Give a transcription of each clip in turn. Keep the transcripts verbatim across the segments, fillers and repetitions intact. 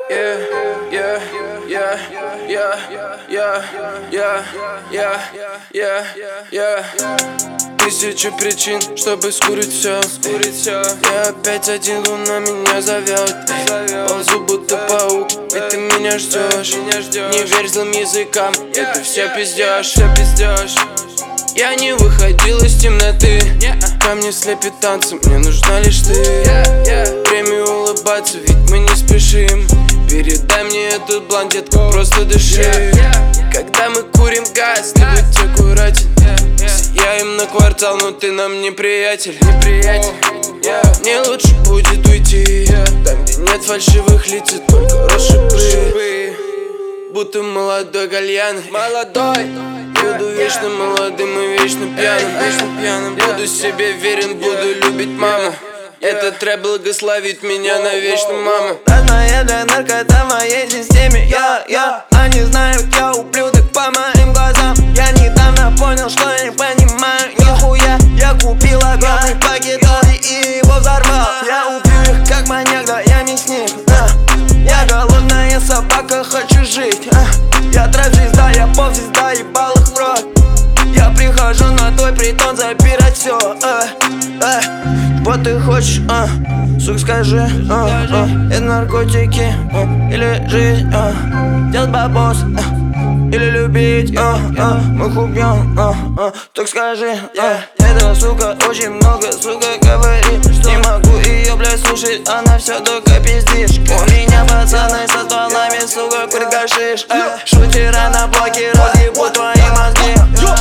yeah, yeah, yeah, yeah, yeah, yeah, yeah, yeah, yeah. Тысячи причин, чтобы скурить все, скурить все. Я опять один, луна меня зовет. Ползу будто паук, ведь ты меня ждешь. Не верь злым языкам, это все пиздешь, все пиздешь. Я не выходил из темноты, ко мне слепит танцы, мне нужна лишь ты. Время улыбаться, ведь мы не спешим. Передай мне этот блант, детка, просто дыши. Когда мы курим газ, ты будь аккуратен. Сияем на квартал, но ты нам не приятель, не приятель. Мне лучше будет уйти, там, где нет фальшивых лиц, только розшибы. Будто молодой гальян, молодой. Буду вечно молодым и вечно пьяным, вечно пьяным. Буду себе верен, буду любить маму. Этот трэп благословит меня навечно, мама. Родная для наркота в моей системе. Я, я, они знают, я ублюдок по моим глазам. Я недавно понял, что не понимаю нихуя. Я купил огромный пакет и его взорвал. Я убью их как маньяк, да я мясник. а. Я голодная собака, хочу жить. а. Я трэп-звезда, я поп-звезда, ебал их в рот. Я прихожу на твой притон забирать все. а. а. Что ты хочешь, а? Сук, скажи, а, а. Это наркотики, а, или жизнь, а. Делать бабос, а, или любить, а, а. Мы их убьем, а, а. Так скажи, а. Эта сука очень много, сука, говорит. Не могу ее, блядь, слушать, она все только пиздишь. У меня пацаны со стволами, сука, кургашишь, а. Шутера на блоке, разъебут твои мозги.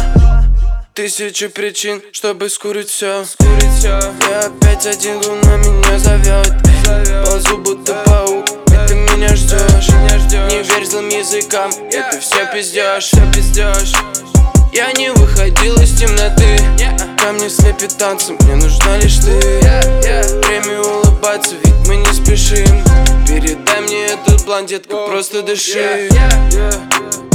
Тысячи причин, чтобы скурить все, скурить все. Я опять один, луна меня зовет. Ползу будто паук, ведь ты меня ждешь. Не верь злым языкам, это все пиздешь, все пиздешь. Я не выходил из темноты, ко мне слепит танцы, мне нужна лишь ты. Время улыбаться, ведь мы не спешим. Передай мне этот блант, детка, просто дыши.